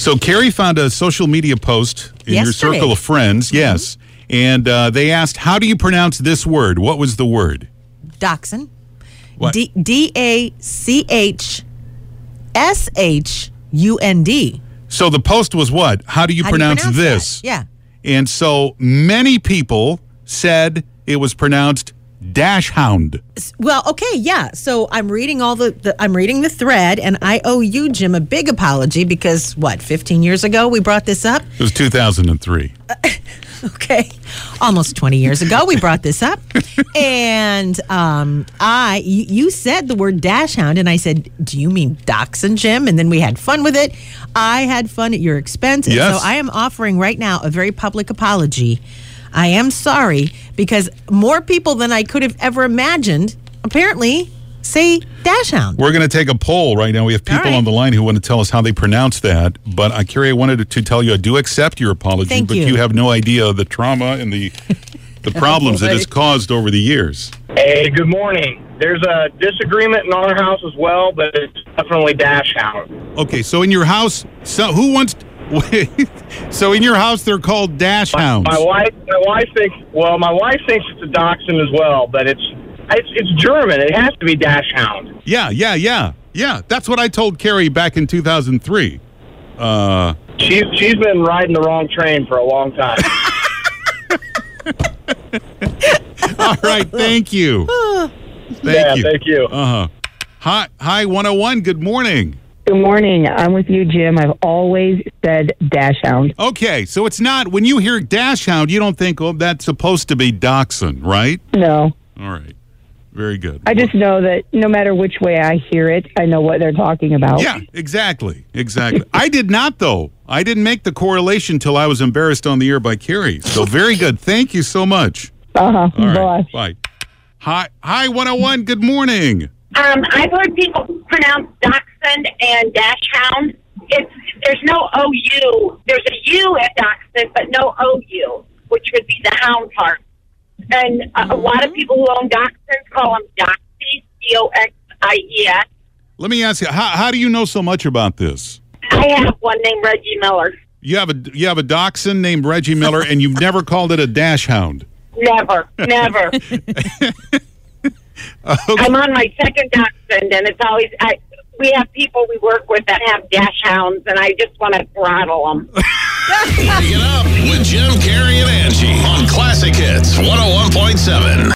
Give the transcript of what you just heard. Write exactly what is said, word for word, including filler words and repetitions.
So Carrie found a social media post in Yesterday. your circle of friends. Mm-hmm. Yes. And uh, they asked, how do you pronounce this word? What was the word? Dachshund. What? D D A C H S H U N D. So the post was what? How do you, How do you pronounce, pronounce this? that? Yeah. And so many people said it was pronounced dash hound. Well, okay, yeah. So I'm reading all the, the I'm reading the thread, and I owe you, Jim, a big apology because what, fifteen years ago we brought this up? It was two thousand three. Uh, okay, almost twenty years ago we brought this up, and um, I you, you said the word dash hound, and I said, "Do you mean dachshund, Jim?" And then we had fun with it. I had fun at your expense, and Yes. so I am offering right now a very public apology. I am sorry because more people than I could have ever imagined apparently say dash hound. We're going to take a poll right now. We have people right. on the line who want to tell us how they pronounce that. But uh, Carrie, I wanted to tell you I do accept your apology, Thank but you. you have no idea the trauma and the the problems it has caused over the years. Hey, good morning. There's a disagreement in our house as well, but it's definitely dash hound. Okay, so in your house, so who wants? So in your house, they're called dash hounds. My wife, my wife thinks. Well, my wife thinks it's a dachshund as well, but it's it's, it's German. It has to be dash hound. Yeah, yeah, yeah, yeah. That's what I told Carrie back in two thousand three. Uh, She's she's been riding the wrong train for a long time. all right, thank you. Thank yeah, you. thank you. Uh huh. Hi, hi, one oh one. Good morning. Good morning. I'm with you, Jim. I've always said dash hound. Okay, so it's not, when you hear dash hound, you don't think, oh, that's supposed to be dachshund, right? No. All right. Very good. I just know that no matter which way I hear it, I know what they're talking about. Yeah, exactly. Exactly. I did not, though. I didn't make the correlation till I was embarrassed on the air by Carrie. So very good. Thank you so much. Uh-huh. All right. Bye. Bye. Hi, hi, one oh one. Good morning. Um, I've heard people pronounce dachshund and dash hound. It's there's no O U. There's a U at dachshund, but no O U, which would be the hound part. And a, a lot of people who own dachshunds call them doxies, D O X I E S. Let me ask you, how, how do you know so much about this? I have one named Reggie Miller. You have a you have a dachshund named Reggie Miller, and you've never called it a dash hound. Never, never. Okay. I'm on my second dachshund, and it's always I. We have people we work with that have dash hounds, and I just want to throttle them. Wake it up with Jim, Carrie, and Angie on Classic Hits one oh one point seven.